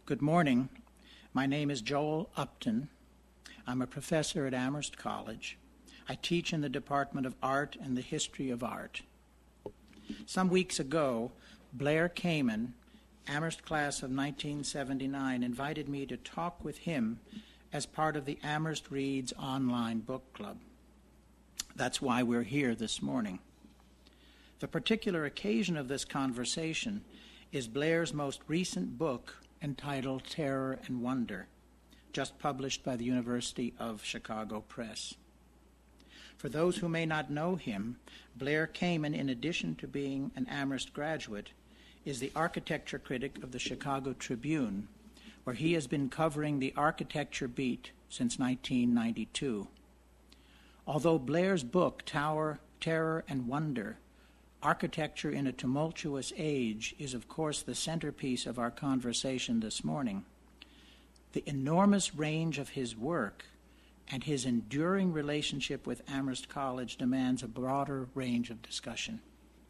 Good morning. My name is Joel Upton. I'm a professor at Amherst College. I teach in the Department of Art and the History of Art. Some weeks ago, Blair Kamin, Amherst class of 1979, invited me to talk with him as part of the Amherst Reads online book club. That's why we're here this morning. The particular occasion of this conversation is Blair's most recent book entitled Terror and Wonder, just published by the University of Chicago Press. For those who may not know him, Blair Kamin, in addition to being an Amherst graduate, is the architecture critic of the Chicago Tribune, where he has been covering the architecture beat since 1992. Although Blair's book, Terror and Wonder, Architecture in a Tumultuous Age, is of course the centerpiece of our conversation this morning, the enormous range of his work and his enduring relationship with Amherst College demands a broader range of discussion.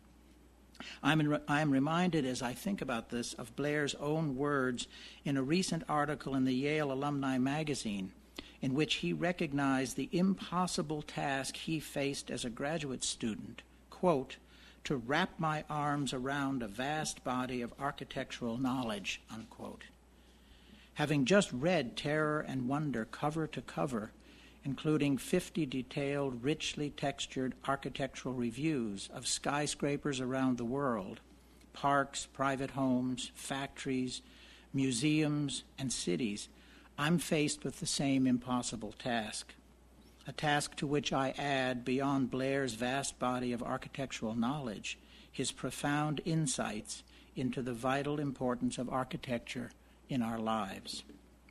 I am reminded as I think about this of Blair's own words in a recent article in the Yale Alumni Magazine, in which he recognized the impossible task he faced as a graduate student, quote, to wrap my arms around a vast body of architectural knowledge, unquote. Having just read Terror and Wonder cover to cover, including 50 detailed, richly textured architectural reviews of skyscrapers around the world, parks, private homes, factories, museums, and cities, I'm faced with the same impossible task, a task to which I add, beyond Blair's vast body of architectural knowledge, his profound insights into the vital importance of architecture in our lives.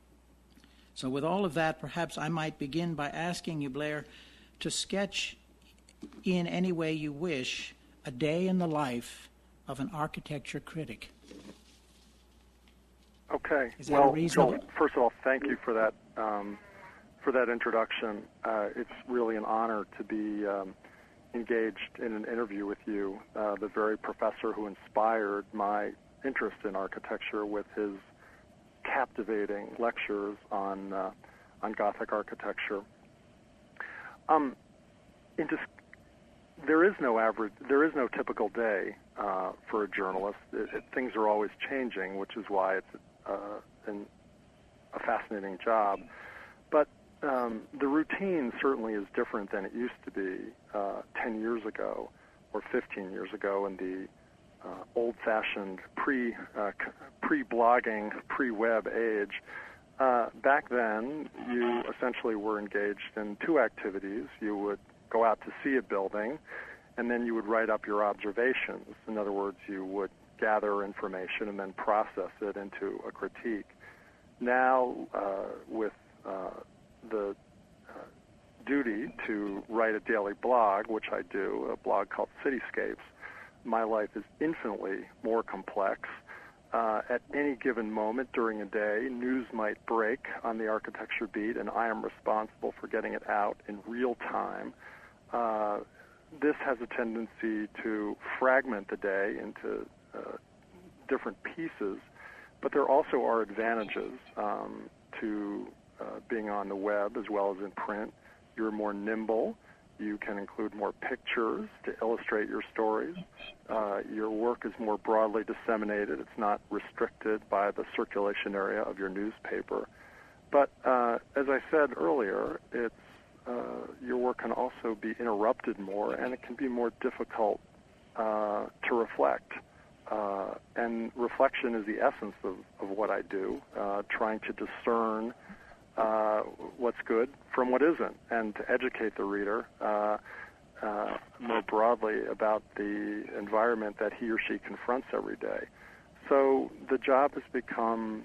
So with all of that, perhaps I might begin by asking you, Blair, to sketch in any way you wish a day in the life of an architecture critic. Okay. Is that reasonable? Joel, first of all, thank you for that introduction. It's really an honor to be engaged in an interview with you, the very professor who inspired my interest in architecture with his captivating lectures on Gothic architecture. There is no typical day for a journalist. Things are always changing, which is why it's a fascinating job. But the routine certainly is different than it used to be 10 years ago or 15 years ago in the old-fashioned pre-blogging, pre-web age. Back then, you essentially were engaged in two activities. You would go out to see a building, and then you would write up your observations. In other words, you would gather information and then process it into a critique. Now, with the duty to write a daily blog, which I do, a blog called Cityscapes, my life is infinitely more complex. At any given moment during a day, news might break on the architecture beat, and I am responsible for getting it out in real time. This has a tendency to fragment the day into different pieces, but there also are advantages to being on the web as well as in print. You're more nimble. You can include more pictures to illustrate your stories. Your work is more broadly disseminated. It's not restricted by the circulation area of your newspaper. But as I said earlier, your work can also be interrupted more, and it can be more difficult to reflect. And reflection is the essence of what I do, trying to discern what's good from what isn't, and to educate the reader more broadly about the environment that he or she confronts every day. So the job has become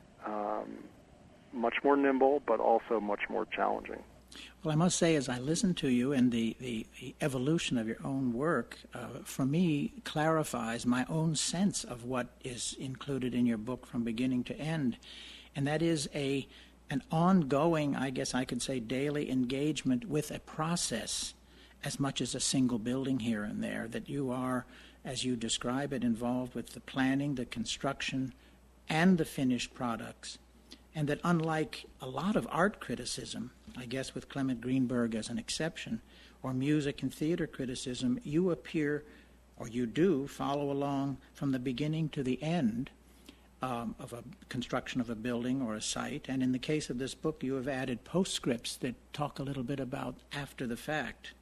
much more nimble, but also much more challenging. Well, I must say, as I listen to you and the evolution of your own work, for me, clarifies my own sense of what is included in your book from beginning to end, and that is an ongoing, I guess I could say, daily engagement with a process as much as a single building here and there, that you are, as you describe it, involved with the planning, the construction, and the finished products and that unlike a lot of art criticism, I guess with Clement Greenberg as an exception, or music and theater criticism, you appear, or you do, follow along from the beginning to the end of a construction of a building or a site. And in the case of this book, you have added postscripts that talk a little bit about after the fact,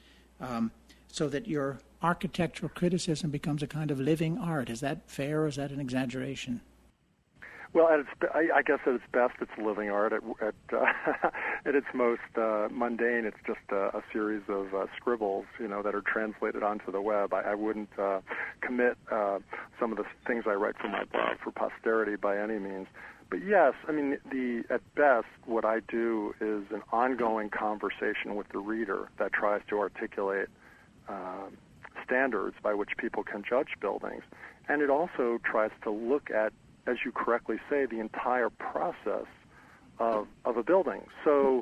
so that your architectural criticism becomes a kind of living art. Is that fair, or is that an exaggeration? Well, I guess at its best, it's living art. At its most mundane, it's just a series of scribbles, that are translated onto the web. I wouldn't commit some of the things I write for my blog for posterity by any means. But yes, I mean, at best, what I do is an ongoing conversation with the reader that tries to articulate standards by which people can judge buildings. And it also tries to look at, as you correctly say, the entire process of a building. So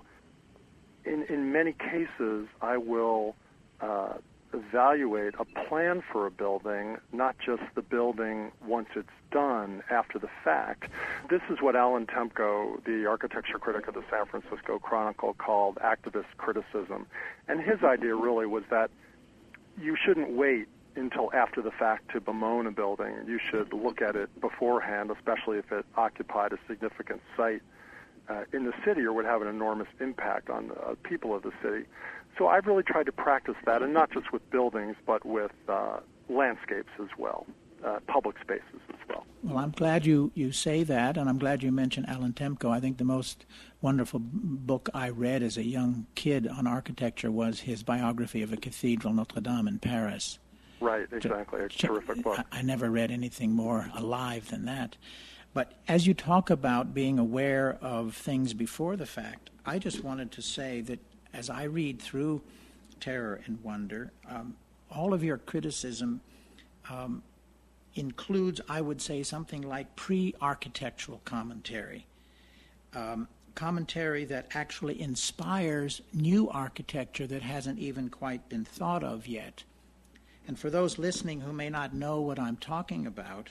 in many cases, I will evaluate a plan for a building, not just the building once it's done after the fact. This is what Alan Temko, the architecture critic of the San Francisco Chronicle, called activist criticism. And his idea really was that you shouldn't wait until after the fact to bemoan a building. You should look at it beforehand, especially if it occupied a significant site in the city or would have an enormous impact on the people of the city. So I've really tried to practice that, and not just with buildings, but with landscapes as well, public spaces as well. Well, I'm glad you say that, and I'm glad you mentioned Alan Temko. I think the most wonderful book I read as a young kid on architecture was his biography of a cathedral, Notre Dame in Paris. Right, exactly. A terrific book. I never read anything more alive than that. But as you talk about being aware of things before the fact, I just wanted to say that as I read through Terror and Wonder, all of your criticism includes, I would say, something like pre-architectural commentary. Commentary that actually inspires new architecture that hasn't even quite been thought of yet. And for those listening who may not know what I'm talking about,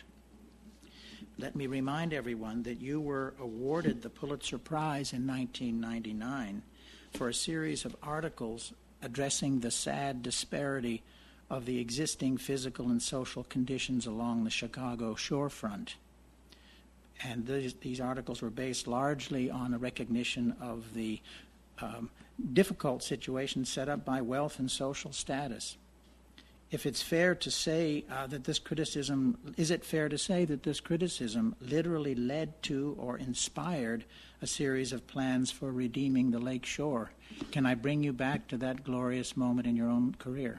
let me remind everyone that you were awarded the Pulitzer Prize in 1999 for a series of articles addressing the sad disparity of the existing physical and social conditions along the Chicago shorefront. And these articles were based largely on a recognition of the difficult situation set up by wealth and social status. If it's fair to say that this criticism, is it fair to say that this criticism literally led to or inspired a series of plans for redeeming the lake shore? Can I bring you back to that glorious moment in your own career?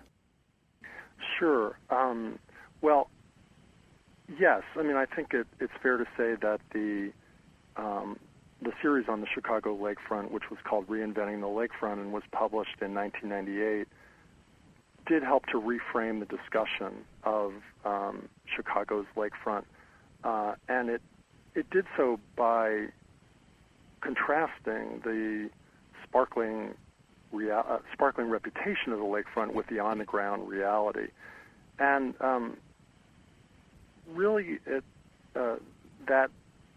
Sure. Well, yes. I mean, I think it's fair to say that the series on the Chicago lakefront, which was called Reinventing the Lakefront and was published in 1998, did help to reframe the discussion of Chicago's lakefront, and it did so by contrasting the sparkling reputation of the lakefront with the on-the-ground reality. And really, that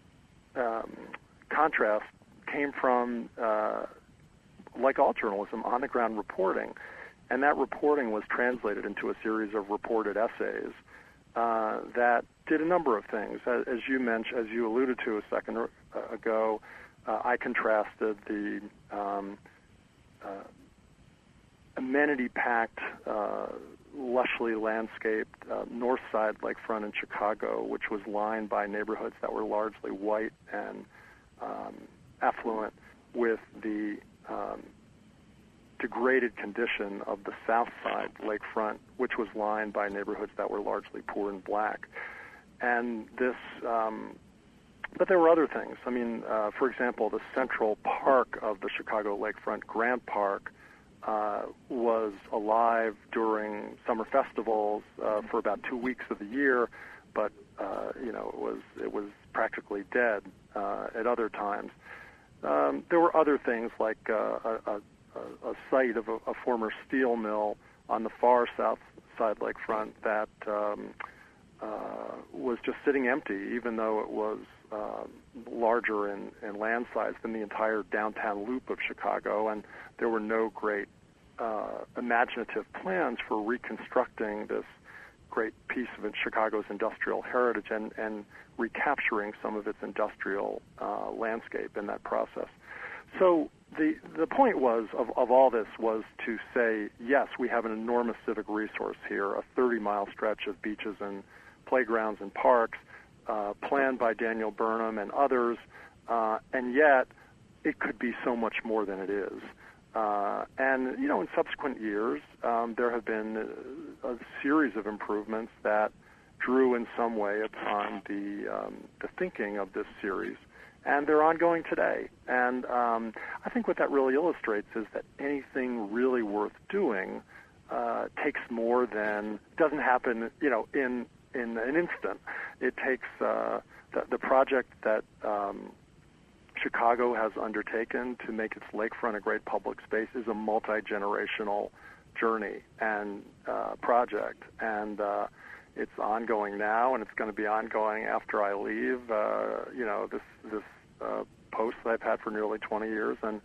contrast came from, like all journalism, on-the-ground reporting. And that reporting was translated into a series of reported essays that did a number of things. As you mentioned, as you alluded to a second ago, I contrasted the amenity-packed, lushly landscaped north side lakefront in Chicago, which was lined by neighborhoods that were largely white and affluent, with the degraded condition of the south side lakefront, which was lined by neighborhoods that were largely poor and black. And this, but there were other things. I mean, for example, the central park of the Chicago lakefront, Grant Park, was alive during summer festivals for about 2 weeks of the year, but it was practically dead at other times. There were other things like a site of a former steel mill on the far south side lakefront that was just sitting empty, even though it was larger in land size than the entire downtown loop of Chicago, and there were no great imaginative plans for reconstructing this great piece of Chicago's industrial heritage and recapturing some of its industrial landscape in that process. So the point was of all this was to say, yes, we have an enormous civic resource here, a 30-mile stretch of beaches and playgrounds and parks, planned by Daniel Burnham and others, and yet it could be so much more than it is. And, in subsequent years, there have been a series of improvements that drew in some way upon the thinking of this series, and they're ongoing today. And I think what that really illustrates is that anything really worth doing takes more than, doesn't happen, in an instant. It takes the project that Chicago has undertaken to make its lakefront a great public space is a multi-generational journey and project, and it's ongoing now, and it's going to be ongoing after I leave. This post that I've had for nearly 20 years, and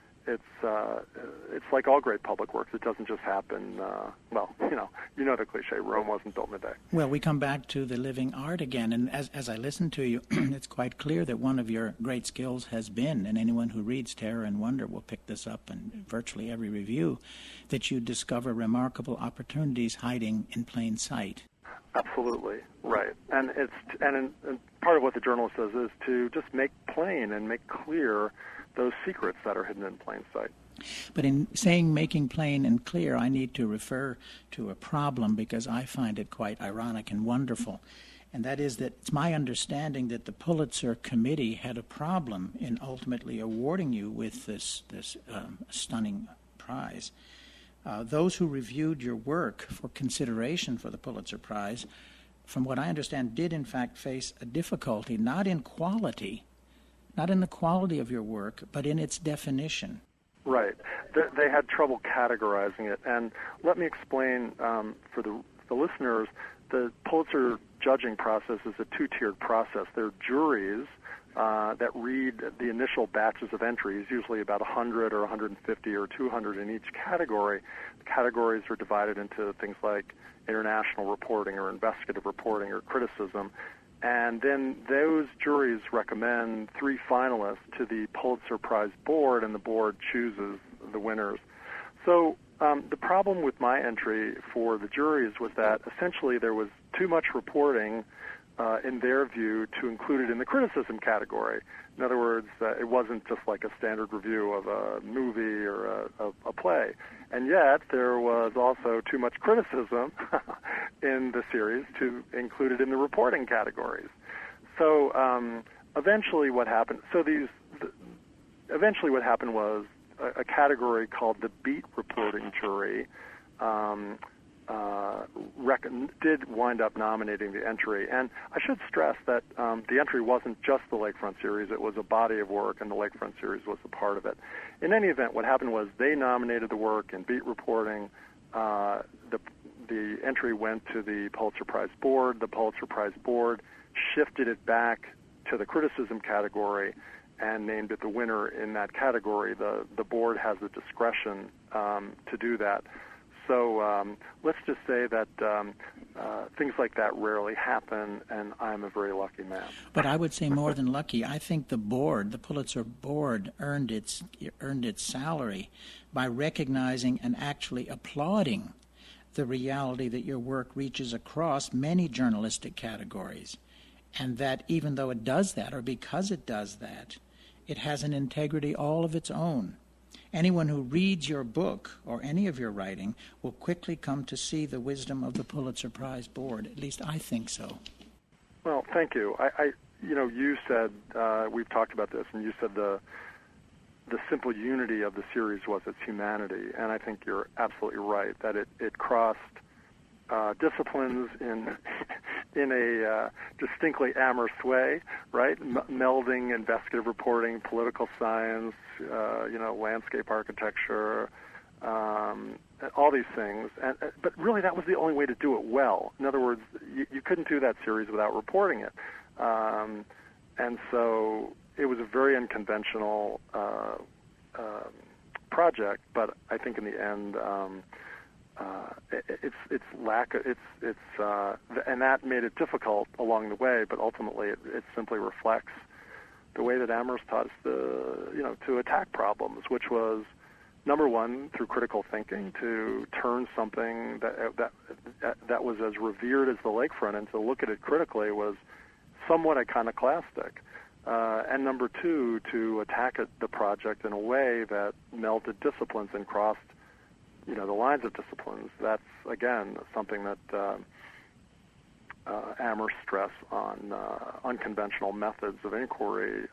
it's like all great public works. It doesn't just happen. You know the cliche: Rome wasn't built in a day. Well, we come back to the living art again, and as I listen to you, it's quite clear that one of your great skills has been, and anyone who reads Terror and Wonder will pick this up in virtually every review, that you discover remarkable opportunities hiding in plain sight. Absolutely right, and part of what the journalist does is to just make plain and make clear those secrets that are hidden in plain sight. But in saying making plain and clear, I need to refer to a problem because I find it quite ironic and wonderful. And that is that it's my understanding that the Pulitzer Committee had a problem in ultimately awarding you with this stunning prize. Those who reviewed your work for consideration for the Pulitzer Prize, from what I understand, did in fact face a difficulty, not in quality, not in the quality of your work, but in its definition. Right. They had trouble categorizing it. And let me explain for the listeners, the Pulitzer judging process is a two-tiered process. There are juries that read the initial batches of entries, usually about 100 or 150 or 200 in each category. The categories are divided into things like international reporting or investigative reporting or criticism. And then those juries recommend 3 finalists to the Pulitzer Prize board, and the board chooses the winners. So the problem with my entry for the juries was that essentially there was too much reporting, in their view, to include it in the criticism category. In other words, it wasn't just like a standard review of a movie or a play. And yet there was also too much criticism in the series to include it in the reporting categories. So eventually what happened was a category called the beat reporting jury did wind up nominating the entry. And I should stress that the entry wasn't just the Lakefront series. It was a body of work, and the Lakefront series was a part of it. In any event, what happened was they nominated the work in beat reporting. The entry went to the Pulitzer Prize board. The Pulitzer Prize board shifted it back to the criticism category and named it the winner in that category. The board has the discretion to do that. So let's just say that things like that rarely happen, and I'm a very lucky man. But I would say more than lucky. I think the Pulitzer board, earned its salary by recognizing and actually applauding the reality that your work reaches across many journalistic categories, and that even though it does that, or because it does that, it has an integrity all of its own. Anyone who reads your book or any of your writing will quickly come to see the wisdom of the Pulitzer Prize board. At least I think so. Well, thank you. You said, we've talked about this, and you said the simple unity of the series was its humanity, and I think you're absolutely right that it crossed disciplines in a distinctly Amherst way, right? Melding investigative reporting, political science, landscape architecture, all these things. But really, that was the only way to do it well. In other words, you couldn't do that series without reporting it. And so it was a very unconventional project, but I think in the end, and that made it difficult along the way. But ultimately, it simply reflects the way that Amherst taught us to attack problems, which was, number one, through critical thinking, to turn something that was as revered as the lakefront, and to look at it critically was somewhat iconoclastic. And number two, to attack the project in a way that melded disciplines and crossed, the lines of disciplines. That's, again, something that Amherst stress on unconventional methods of inquiry.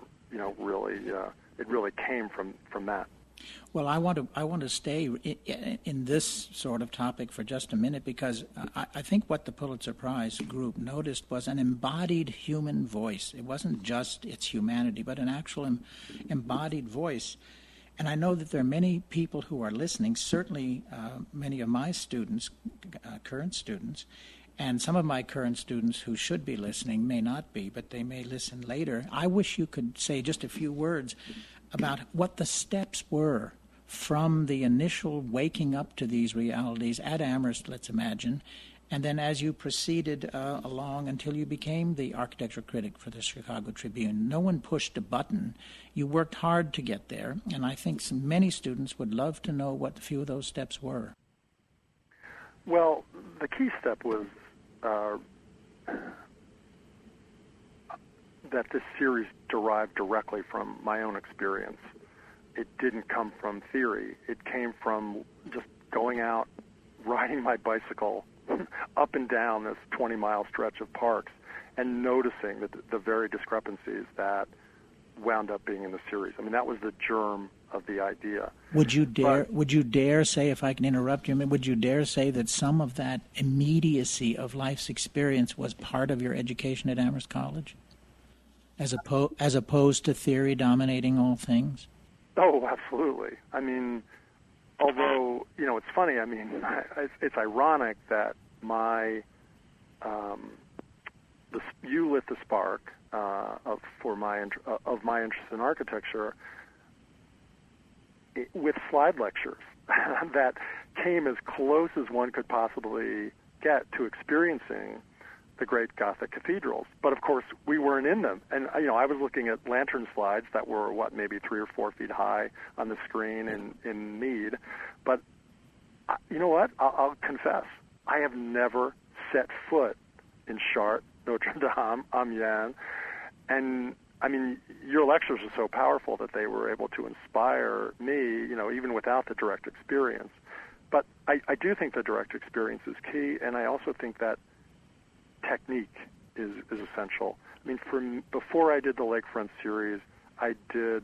It really came from that. Well, I want to stay in this sort of topic for just a minute, because I think what the Pulitzer Prize group noticed was an embodied human voice. It wasn't just its humanity, but an actual embodied voice. And I know that there are many people who are listening, certainly many of my students, current students, and some of my current students who should be listening may not be, but they may listen later. I wish you could say just a few words about what the steps were from the initial waking up to these realities at Amherst, let's imagine, and then as you proceeded along until you became the architecture critic for the Chicago Tribune. No one pushed a button. You worked hard to get there, and I think many students would love to know what a few of those steps were. Well, the key step was that this series derived directly from my own experience. It didn't come from theory. It came from just going out, riding my bicycle up and down this 20-mile stretch of parks and noticing the very discrepancies that wound up being in the series. I mean, that was the germ of the idea. Would you dare say, if I can interrupt you, would you dare say that some of that immediacy of life's experience was part of your education at Amherst College? As opposed to theory dominating all things? Oh, absolutely. I mean, although, it's funny, I mean, it's ironic that you lit the spark of my interest in architecture with slide lectures that came as close as one could possibly get to experiencing the great Gothic cathedrals. But of course, we weren't in them. And I was looking at lantern slides that were maybe 3 or 4 feet high on the screen in Mead. But you know what? I'll confess, I have never set foot in Chartres, Notre Dame, Amiens, and I mean, your lectures are so powerful that they were able to inspire me, even without the direct experience. But I do think the direct experience is key, and I also think that technique is essential. I mean, before I did the Lakefront series, I did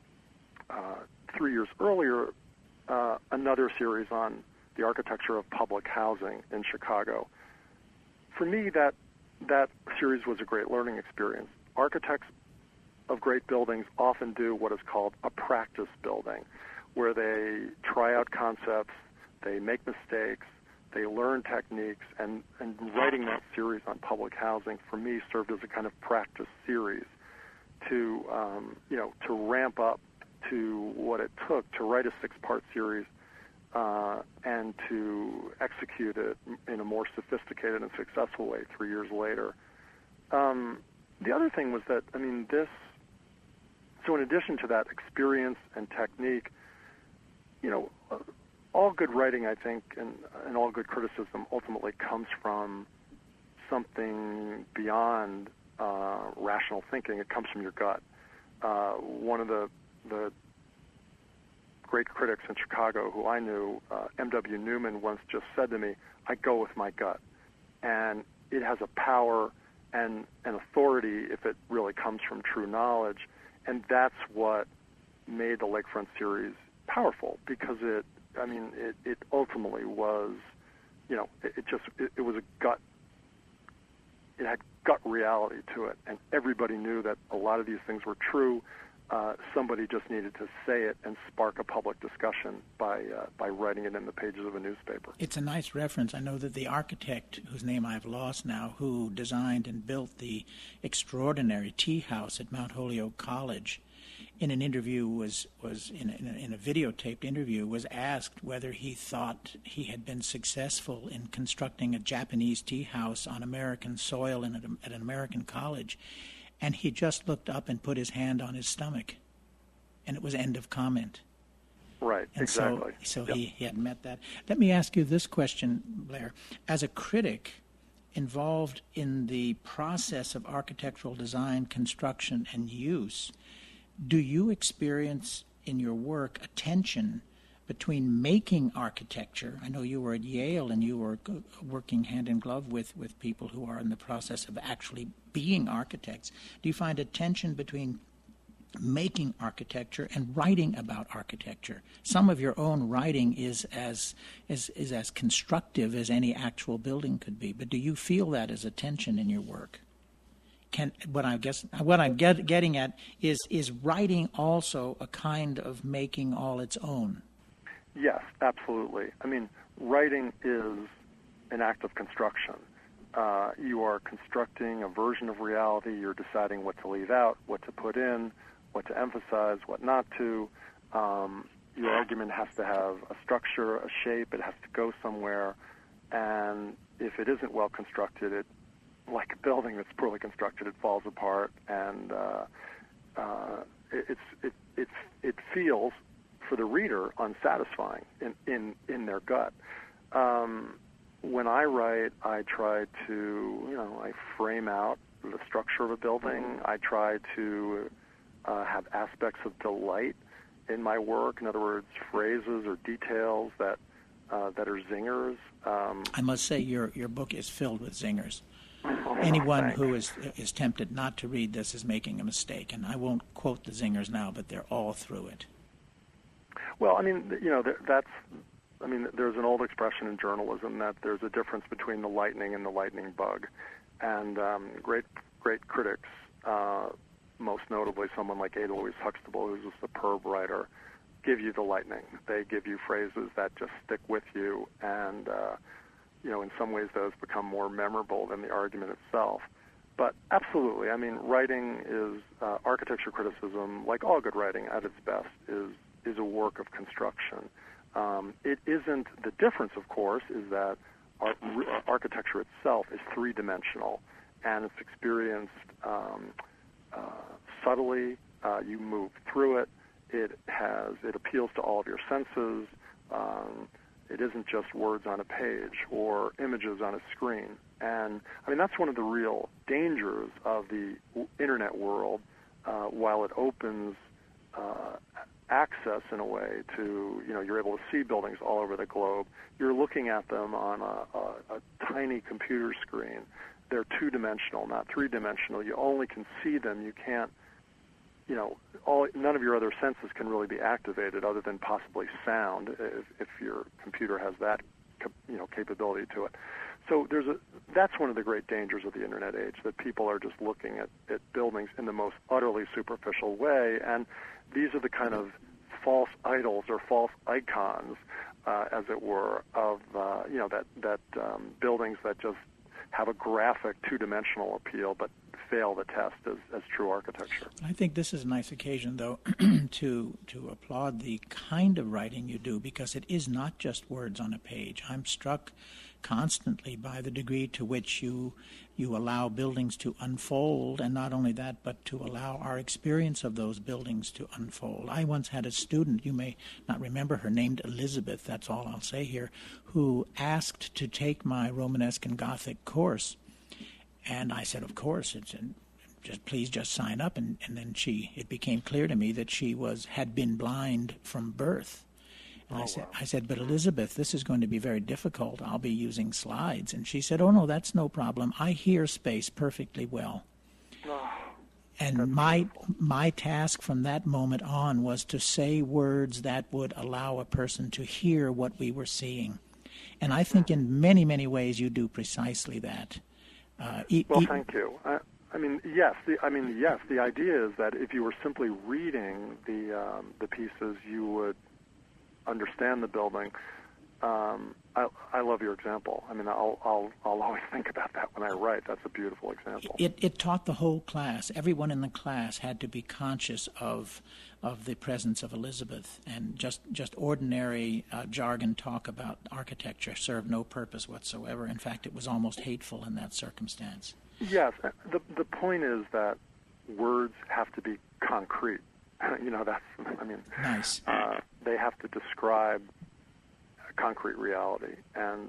3 years earlier another series on the architecture of public housing in Chicago. For me, that series was a great learning experience. Architects of great buildings often do what is called a practice building, where they try out concepts, they make mistakes, they learn techniques, and writing that series on public housing for me served as a kind of practice series to ramp up to what it took to write a 6-part series and to execute it in a more sophisticated and successful way 3 years later. The other thing was that, so in addition to that experience and technique, all good writing, I think, and all good criticism ultimately comes from something beyond rational thinking. It comes from your gut. One of the great critics in Chicago who I knew, M.W. Newman, once just said to me, I go with my gut. And it has a power and an authority if it really comes from true knowledge. And that's what made the Lakefront series powerful, because it ultimately was, it was a gut. It had gut reality to it, and everybody knew that a lot of these things were true. somebody just needed to say it and spark a public discussion by writing it in the pages of a newspaper. It's a nice reference. I know that the architect, whose name I've lost now, who designed and built the extraordinary tea house at Mount Holyoke College, in an interview was in a videotaped interview, was asked whether he thought he had been successful in constructing a Japanese tea house on American soil and at an American college. And he just looked up and put his hand on his stomach, and it was end of comment. Right, and exactly. So yep. he had met that. Let me ask you this question, Blair. As a critic involved in the process of architectural design, construction, and use, do you experience in your work a tension between making architecture? I know you were at Yale and you were working hand in glove with people who are in the process of actually being architects. Do you find a tension between making architecture and writing about architecture? Some of your own writing is as constructive as any actual building could be, but do you feel that as a tension in your work? What I'm getting at is writing also a kind of making all its own? Yes, absolutely. I mean, writing is an act of construction. You are constructing a version of reality. You're deciding what to leave out, what to put in, what to emphasize, what not to. Your argument has to have a structure, a shape. It has to go somewhere. And if it isn't well constructed, like a building that's poorly constructed, it falls apart, and it feels for the reader unsatisfying in their gut. When I write, I try to, I frame out the structure of a building. I try to have aspects of delight in my work. In other words, phrases or details that are zingers. I must say your book is filled with zingers. Oh, Anyone thanks. who is tempted not to read this is making a mistake, and I won't quote the zingers now, but they're all through it. Well, I mean, there's an old expression in journalism that there's a difference between the lightning and the lightning bug, and great critics, most notably someone like Edelweiss Huxtable, who's a superb writer, give you the lightning. They give you phrases that just stick with you, and in some ways those become more memorable than the argument itself. But absolutely, I mean, writing is architecture criticism, like all good writing at its best, is a work of construction. It isn't. The difference, of course, is that architecture itself is three-dimensional, and it's experienced subtly. You move through it. It appeals to all of your senses. It isn't just words on a page or images on a screen. And, I mean, that's one of the real dangers of the Internet world. While it opens access in a way to, you're able to see buildings all over the globe, you're looking at them on a tiny computer screen. They're two-dimensional, not three-dimensional. You only can see them. You can't, none of your other senses can really be activated other than possibly sound if your computer has that, capability to it. So that's one of the great dangers of the Internet age, that people are just looking at buildings in the most utterly superficial way, and these are the kind of false idols or false icons, as it were, of buildings that just have a graphic two-dimensional appeal but fail the test as true architecture. I think this is a nice occasion, though, to applaud the kind of writing you do, because it is not just words on a page. I'm struck constantly by the degree to which you allow buildings to unfold, and not only that, but to allow our experience of those buildings to unfold. I once had a student, you may not remember her, named Elizabeth, that's all I'll say here, who asked to take my Romanesque and Gothic course. And I said, of course, please just sign up. And then it became clear to me that she had been blind from birth. And I said, but Elizabeth, this is going to be very difficult. I'll be using slides. And she said, oh, no, that's no problem. I hear space perfectly well. Oh, and my task from that moment on was to say words that would allow a person to hear what we were seeing. And I think in many, many ways you do precisely that. Well, thank you. Yes. Yes. The idea is that if you were simply reading the pieces, you would understand the building. I love your example. I'll always think about that when I write. That's a beautiful example. It taught the whole class. Everyone in the class had to be conscious of the presence of Elizabeth, and just ordinary jargon talk about architecture served no purpose whatsoever. In fact, it was almost hateful in that circumstance. Yes. The point is that words have to be concrete. Nice. They have to describe concrete reality, and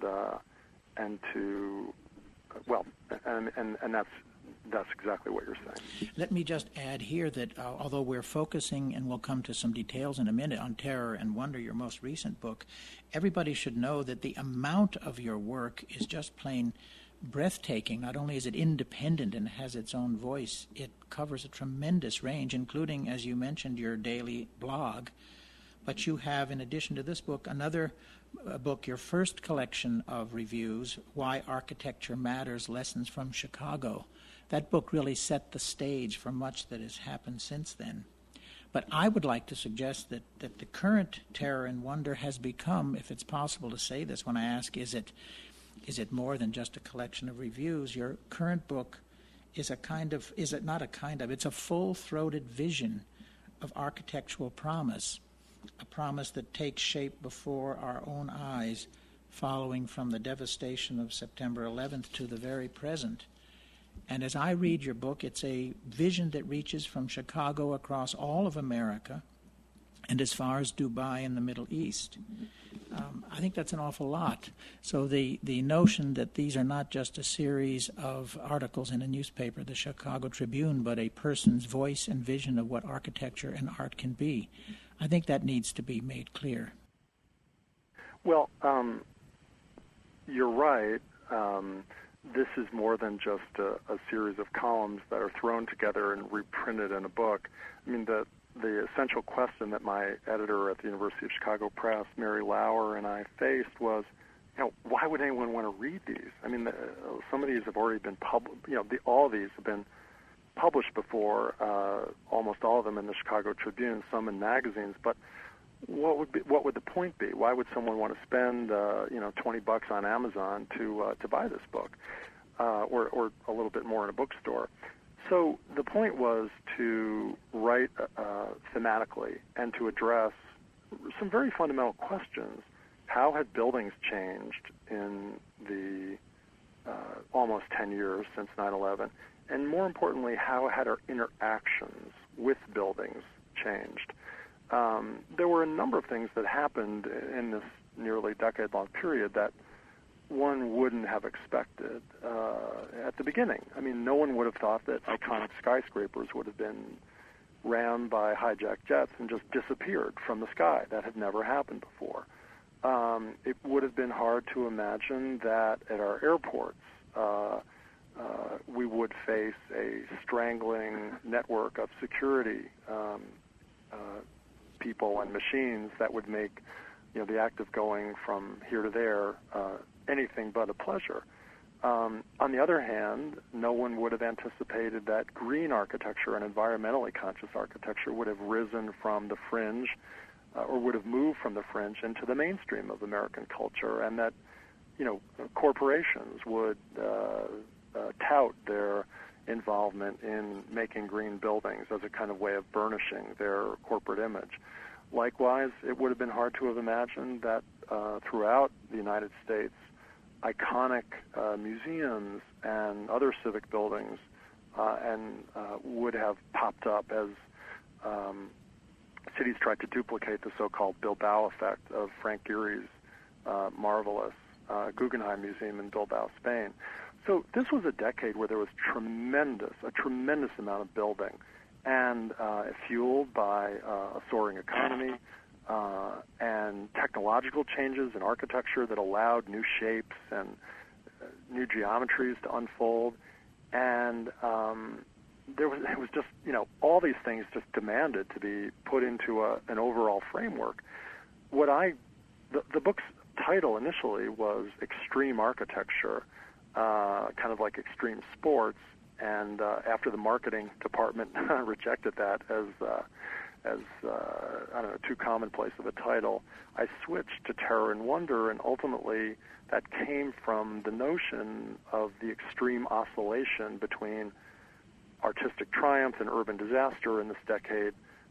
that's exactly what you're saying. Let me just add here that although we're focusing, and we'll come to some details in a minute, on Terror and Wonder, your most recent book, everybody should know that the amount of your work is just plain breathtaking. Not only is it independent and has its own voice, it covers a tremendous range, including, as you mentioned, your daily blog. But you have, in addition to this book, another book, your first collection of reviews, Why Architecture Matters, Lessons from Chicago. That book really set the stage for much that has happened since then. But I would like to suggest that the current Terror and Wonder has become, if it's possible to say this when I ask, is it more than just a collection of reviews? Your current book is it's a full-throated vision of architectural promise, a promise that takes shape before our own eyes, following from the devastation of September 11th to the very present. And as I read your book, it's a vision that reaches from Chicago across all of America and as far as Dubai in the Middle East. I think that's an awful lot. So the notion that these are not just a series of articles in a newspaper, the Chicago Tribune, but a person's voice and vision of what architecture and art can be, I think that needs to be made clear. Well, you're right. This is more than just a series of columns that are thrown together and reprinted in a book. The essential question that my editor at the University of Chicago Press, Mary Lauer, and I faced was, why would anyone want to read these? Some of these have already been published. All of these have been published before, almost all of them in the Chicago Tribune, some in magazines. But what would the point be? Why would someone want to spend $20 on Amazon to buy this book, or a little bit more in a bookstore? So the point was to write thematically and to address some very fundamental questions. How had buildings changed in the almost 10 years since 9/11? And more importantly, how had our interactions with buildings changed? There were a number of things that happened in this nearly decade-long period that one wouldn't have expected at the beginning. No one would have thought that iconic skyscrapers would have been rammed by hijacked jets and just disappeared from the sky. That had never happened before. It would have been hard to imagine that at our airports we would face a strangling network of security people and machines that would make the act of going from here to there anything but a pleasure. On the other hand, no one would have anticipated that green architecture and environmentally conscious architecture would have risen from the fringe or would have moved from the fringe into the mainstream of American culture, and that corporations would tout their involvement in making green buildings as a kind of way of burnishing their corporate image. Likewise, it would have been hard to have imagined that throughout the United States, iconic museums and other civic buildings would have popped up as cities tried to duplicate the so-called Bilbao effect of Frank Gehry's marvelous Guggenheim Museum in Bilbao, Spain. So this was a decade where there was a tremendous amount of building, and fueled by a soaring economy and technological changes in architecture that allowed new shapes and new geometries to unfold. And it was just, all these things just demanded to be put into an overall framework. The book's title initially was Extreme Architecture, kind of like extreme sports, And after the marketing department rejected that as I don't know, too commonplace of a title, I switched to Terror and Wonder, and ultimately that came from the notion of the extreme oscillation between artistic triumph and urban disaster in this decade.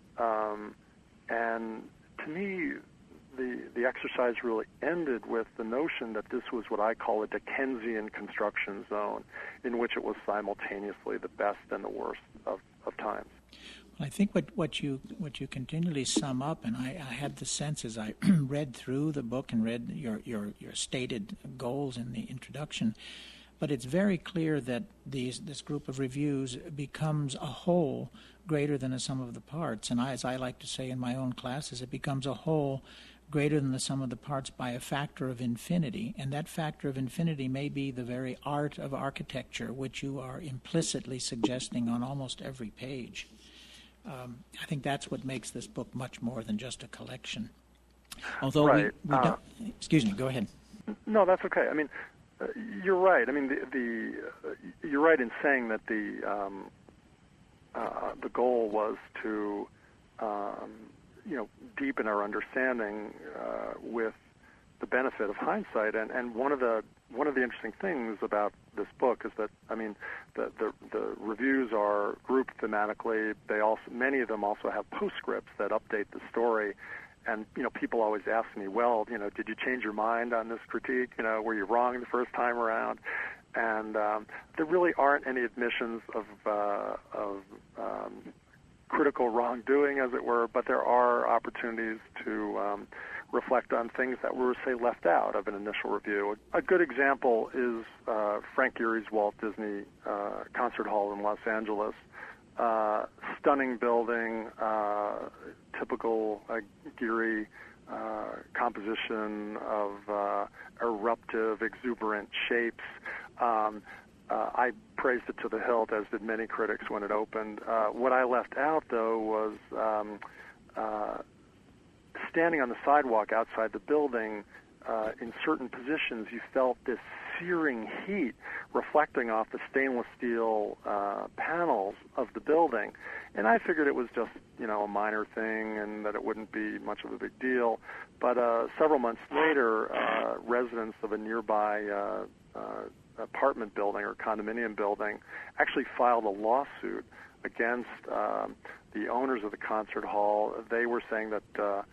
And to me, the exercise really ended with the notion that this was what I call a Dickensian construction zone, in which it was simultaneously the best and the worst of times. I think what you continually sum up, and I had the sense as I read through the book and read your stated goals in the introduction, but it's very clear that this group of reviews becomes a whole greater than the sum of the parts. And as I like to say in my own classes, it becomes a whole greater than the sum of the parts by a factor of infinity. And that factor of infinity may be the very art of architecture, which you are implicitly suggesting on almost every page. I think that's what makes this book much more than just a collection. Although right. we don't... Excuse me, go ahead. No, that's okay. I mean, you're right. I mean, you're right in saying that the goal was to, deepen our understanding with the benefit of hindsight. And one of the interesting things about this book is that, I mean, the reviews are grouped thematically. Many of them also have postscripts that update the story. And, people always ask me, well, did you change your mind on this critique? Were you wrong the first time around? And there really aren't any admissions of critical wrongdoing, as it were, but there are opportunities to reflect on things that were, say, left out of an initial review. A good example is Frank Gehry's Walt Disney Concert Hall in Los Angeles. Stunning building, typical Gehry composition of eruptive, exuberant shapes. I praised it to the hilt, as did many critics when it opened. What I left out, though, was standing on the sidewalk outside the building. In certain positions, you felt this searing heat reflecting off the stainless steel panels of the building. And I figured it was just, a minor thing and that it wouldn't be much of a big deal. But several months later, residents of a nearby apartment building or condominium building actually filed a lawsuit against the owners of the concert hall. They were saying that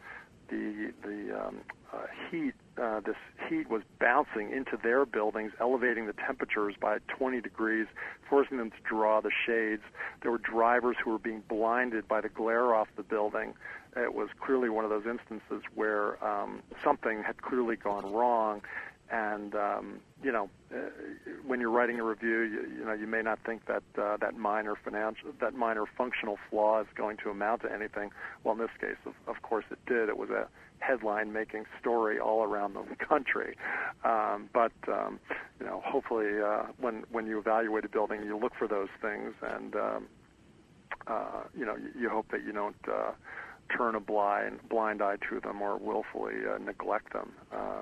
this heat was bouncing into their buildings, elevating the temperatures by 20 degrees, forcing them to draw the shades. There were drivers who were being blinded by the glare off the building. It was clearly one of those instances where something had clearly gone wrong. And when you're writing a review, you may not think that that minor functional flaw is going to amount to anything. Well, in this case, of course, it did. It was a headline-making story all around the country. But hopefully, when you evaluate a building, you look for those things, and you hope that you don't turn a blind eye to them or willfully neglect them,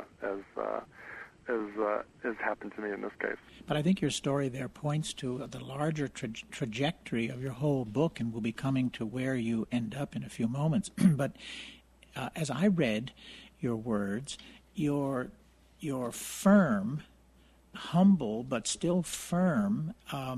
as happened to me in this case. But I think your story there points to the larger trajectory of your whole book, and we'll be coming to where you end up in a few moments. But as I read your words, your firm, humble but still firm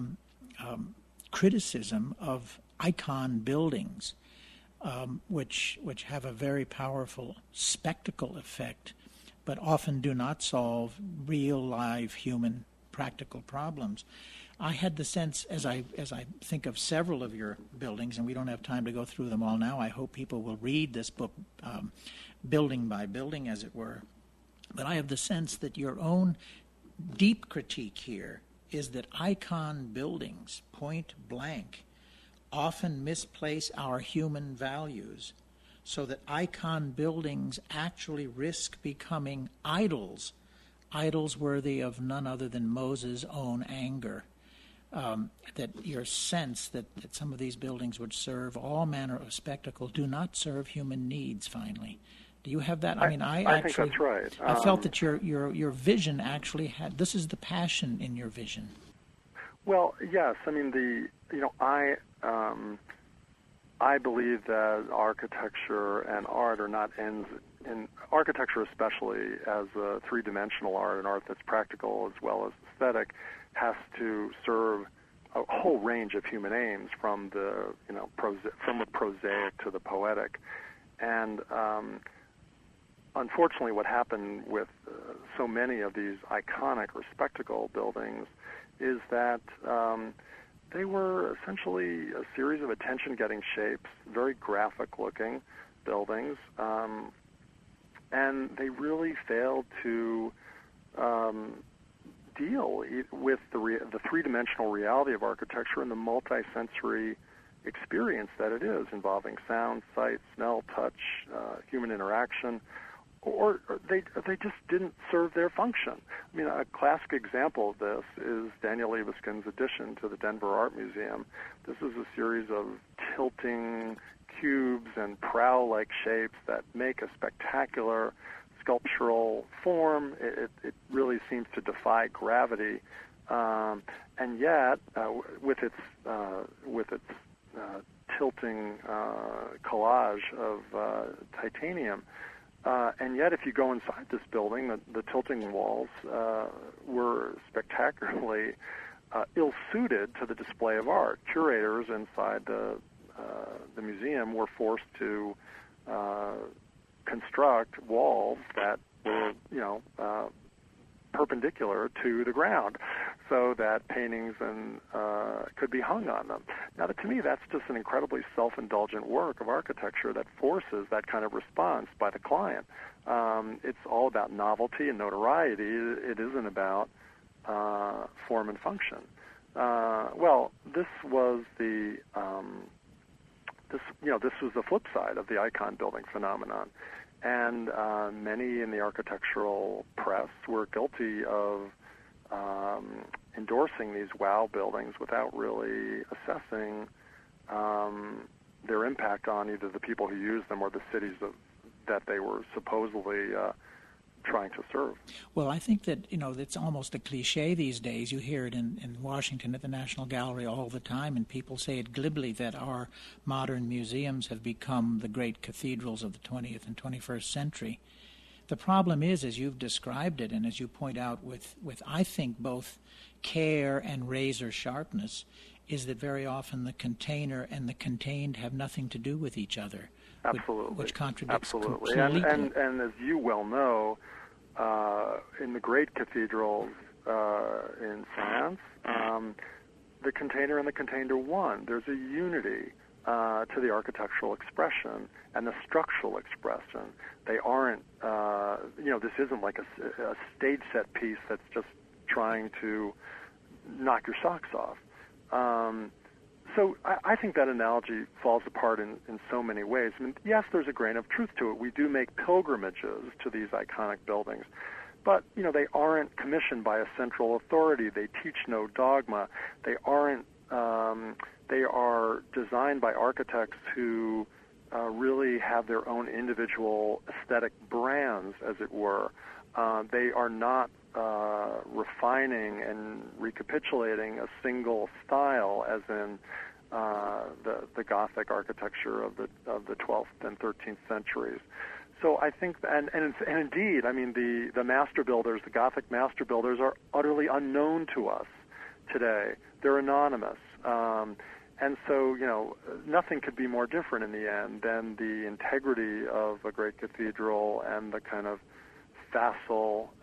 criticism of icon buildings, which have a very powerful spectacle effect, but often do not solve real, live, human, practical problems. I had the sense, as I think of several of your buildings, and we don't have time to go through them all now. I hope people will read this book, building by building, as it were. But I have the sense that your own deep critique here is that icon buildings, point blank, often misplace our human values, so that icon buildings actually risk becoming idols worthy of none other than Moses' own anger. That your sense that some of these buildings would serve all manner of spectacle do not serve human needs, finally. Do you have that? I mean, I think that's right. I felt that your vision actually had, this is the passion in your vision. Well, yes. I mean, I believe that architecture and art are not ends. In architecture, especially as a three-dimensional art, an art that's practical as well as aesthetic, has to serve a whole range of human aims, from the from the prosaic to the poetic. And unfortunately, what happened with so many of these iconic or spectacle buildings is that they were essentially a series of attention-getting shapes, very graphic-looking buildings, and they really failed to deal with the three-dimensional reality of architecture and the multi-sensory experience that it is, involving sound, sight, smell, touch, human interaction, or they just didn't serve their function. I mean, a classic example of this is Daniel Libeskind's addition to the Denver Art Museum. This is a series of tilting cubes and prow-like shapes that make a spectacular sculptural form. It really seems to defy gravity, and yet with its tilting collage of titanium. And yet, if you go inside this building, the tilting walls were spectacularly ill-suited to the display of art. Curators inside the museum were forced to construct walls that were, perpendicular to the ground, so that paintings could be hung on them. Now, to me, that's just an incredibly self-indulgent work of architecture that forces that kind of response by the client. It's all about novelty and notoriety. It isn't about form and function. Well, this was the this was the flip side of the icon building phenomenon. And many in the architectural press were guilty of endorsing these wow buildings without really assessing their impact on either the people who use them or the cities that they were supposedly trying to serve. Well, I think that, it's almost a cliche these days. You hear it in Washington at the National Gallery all the time, and people say it glibly that our modern museums have become the great cathedrals of the 20th and 21st century. The problem is, as you've described it, and as you point out with I think, both care and razor sharpness, is that very often the container and the contained have nothing to do with each other. Absolutely. Which contradicts Absolutely. completely. And as you well know, in the great cathedrals in France, the container and the contained are one. There's a unity to the architectural expression and the structural expression. They aren't, this isn't like a stage set piece that's just trying to knock your socks off. So I think that analogy falls apart in so many ways. I mean, yes, there's a grain of truth to it. We do make pilgrimages to these iconic buildings. But, they aren't commissioned by a central authority. They teach no dogma. They aren't, they are designed by architects who really have their own individual aesthetic brands, as it were. They are not refining and recapitulating a single style, as in the Gothic architecture of the 12th and 13th centuries. So I think, and indeed, I mean, the master builders, the Gothic master builders, are utterly unknown to us today. They're anonymous. And so, nothing could be more different in the end than the integrity of a great cathedral and the kind of facile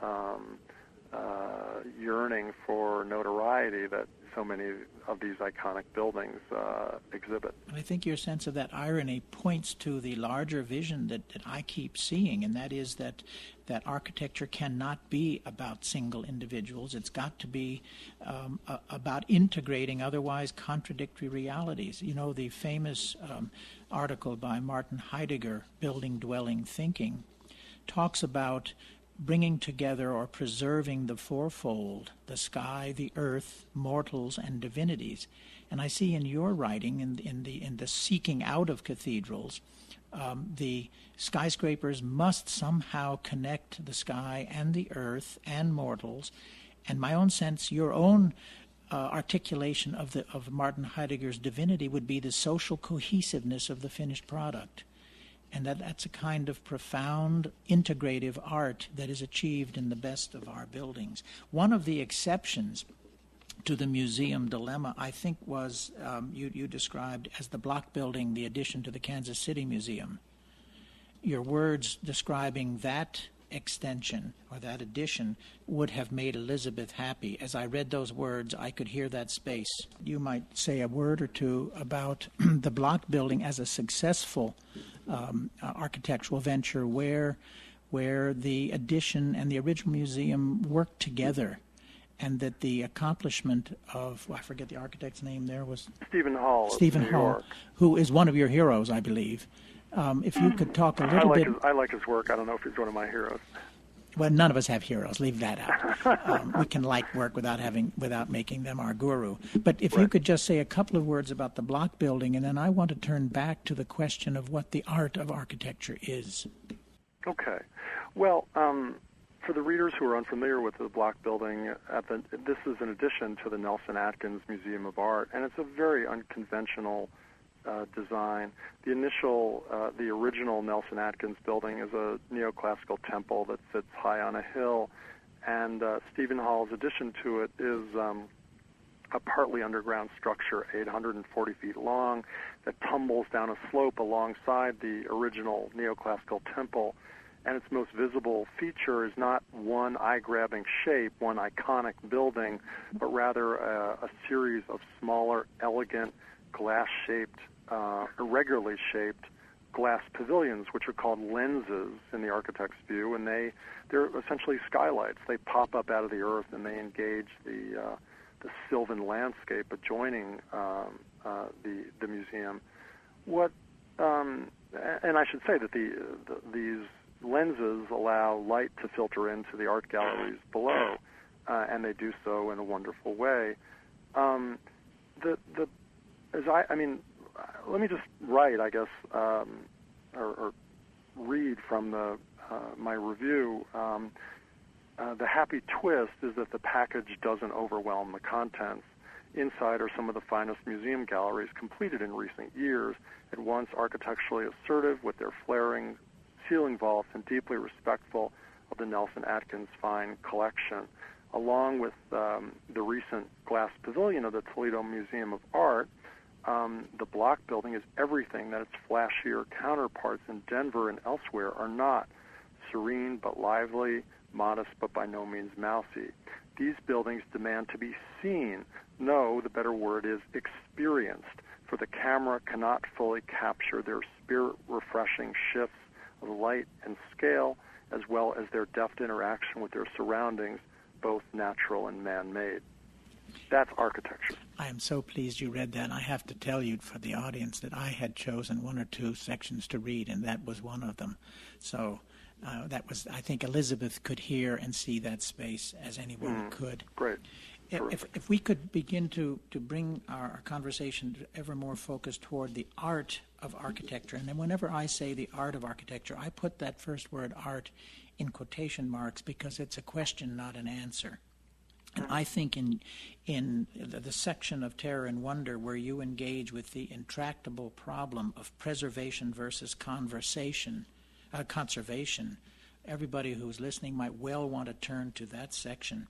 yearning for notoriety that so many of these iconic buildings exhibit. I think your sense of that irony points to the larger vision that I keep seeing, and that is that architecture cannot be about single individuals. It's got to be about integrating otherwise contradictory realities. The famous article by Martin Heidegger, Building, Dwelling, Thinking, talks about bringing together or preserving the fourfold, the sky, the earth, mortals, and divinities. And I see in your writing, in the seeking out of cathedrals, the skyscrapers must somehow connect the sky and the earth and mortals. And my own sense, your own articulation of Martin Heidegger's divinity would be the social cohesiveness of the finished product. And that's a kind of profound integrative art that is achieved in the best of our buildings. One of the exceptions to the museum dilemma, I think, was you described as the block building, the addition to the Kansas City Museum. Your words describing that extension or that addition would have made Elizabeth happy. As I read those words, I could hear that space. You might say a word or two about the block building as a successful architectural venture where the addition and the original museum worked together, and that the accomplishment of, I forget the architect's name there, was Stephen Hall. Stephen Hall, who is one of your heroes, I believe. If you could talk a little bit. I like his work. I don't know if he's one of my heroes. Well, none of us have heroes. Leave that out. We can like work without making them our guru. But if you could just say a couple of words about the block building, and then I want to turn back to the question of what the art of architecture is. Okay. Well, for the readers who are unfamiliar with the block building, this is an addition to the Nelson Atkins Museum of Art, and it's a very unconventional design. The original Nelson Atkins building is a neoclassical temple that sits high on a hill, and Stephen Hall's addition to it is a partly underground structure, 840 feet long, that tumbles down a slope alongside the original neoclassical temple. And its most visible feature is not one eye-grabbing shape, one iconic building, but rather a series of smaller, elegant, glass-shaped, irregularly shaped glass pavilions, which are called lenses in the architect's view, and they're essentially skylights. They pop up out of the earth and they engage the sylvan landscape adjoining the museum. And I should say that these lenses allow light to filter into the art galleries below, and they do so in a wonderful way. Let me just write, I guess, or read from my review. The happy twist is that the package doesn't overwhelm the contents. Inside are some of the finest museum galleries completed in recent years, at once architecturally assertive with their flaring ceiling vaults and deeply respectful of the Nelson Atkins fine collection. Along with the recent glass pavilion of the Toledo Museum of Art, the block building is everything that its flashier counterparts in Denver and elsewhere are not. Serene but lively, modest but by no means mousy. These buildings demand to be seen. No, the better word is experienced, for the camera cannot fully capture their spirit-refreshing shifts of light and scale, as well as their deft interaction with their surroundings, both natural and man-made. That's architecture. I am so pleased you read that. I have to tell you for the audience that I had chosen one or two sections to read, and that was one of them. So I think Elizabeth could hear and see that space as anyone could. Great. If we could begin to bring our conversation ever more focused toward the art of architecture, and then whenever I say the art of architecture, I put that first word art in quotation marks because it's a question, not an answer. And I think in the section of Terror and Wonder where you engage with the intractable problem of preservation versus conservation, everybody who's listening might well want to turn to that section.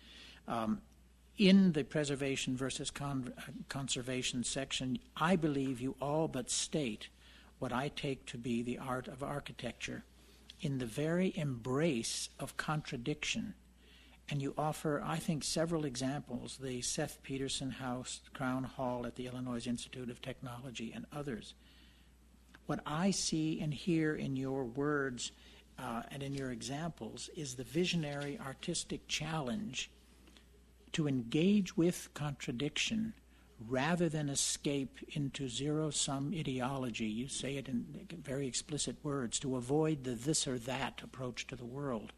In the preservation versus conservation section, I believe you all but state what I take to be the art of architecture in the very embrace of contradiction. And you offer, I think, several examples, the Seth Peterson House, Crown Hall at the Illinois Institute of Technology, and others. What I see and hear in your words and in your examples is the visionary artistic challenge to engage with contradiction rather than escape into zero-sum ideology. You say it in very explicit words, to avoid the this or that approach to the world.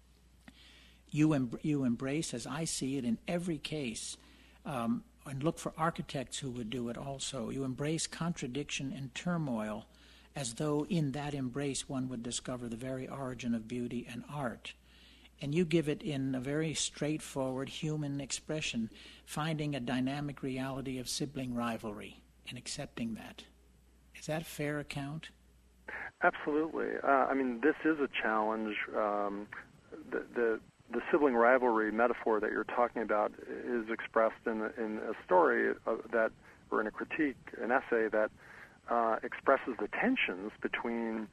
You embrace, as I see it in every case, and look for architects who would do it also. You embrace contradiction and turmoil as though in that embrace one would discover the very origin of beauty and art. and you give it in a very straightforward human expression, finding a dynamic reality of sibling rivalry and accepting that. Is that a fair account? Absolutely. This is a challenge. The sibling rivalry metaphor that you're talking about is expressed in a story or in a critique, an essay that expresses the tensions between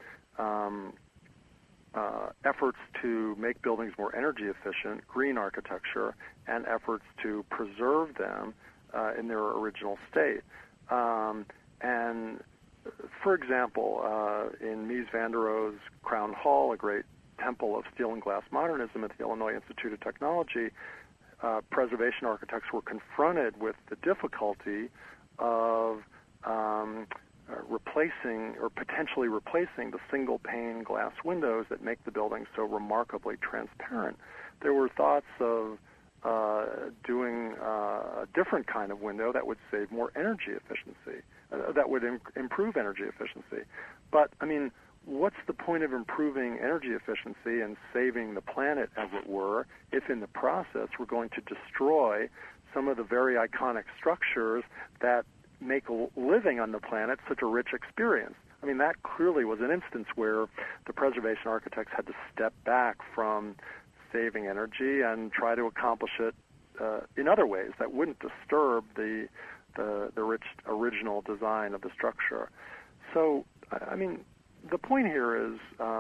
efforts to make buildings more energy efficient, green architecture, and efforts to preserve them in their original state. And for example, in Mies van der Rohe's Crown Hall, a great temple of steel and glass modernism at the Illinois Institute of Technology, preservation architects were confronted with the difficulty of replacing or potentially replacing the single-pane glass windows that make the building so remarkably transparent. There were thoughts of doing a different kind of window that would save more energy efficiency, that would improve energy efficiency. But, what's the point of improving energy efficiency and saving the planet, as it were, if in the process we're going to destroy some of the very iconic structures that make living on the planet such a rich experience? That clearly was an instance where the preservation architects had to step back from saving energy and try to accomplish it in other ways that wouldn't disturb the rich original design of the structure. So, the point here is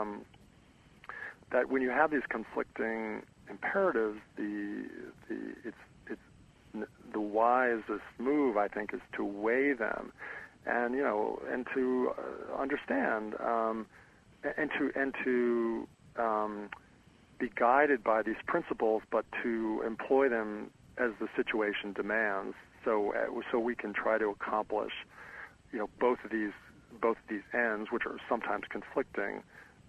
that when you have these conflicting imperatives, the wisest move, I think, is to weigh them, and to understand, and to be guided by these principles, but to employ them as the situation demands. So we can try to accomplish, both of these ends, which are sometimes conflicting,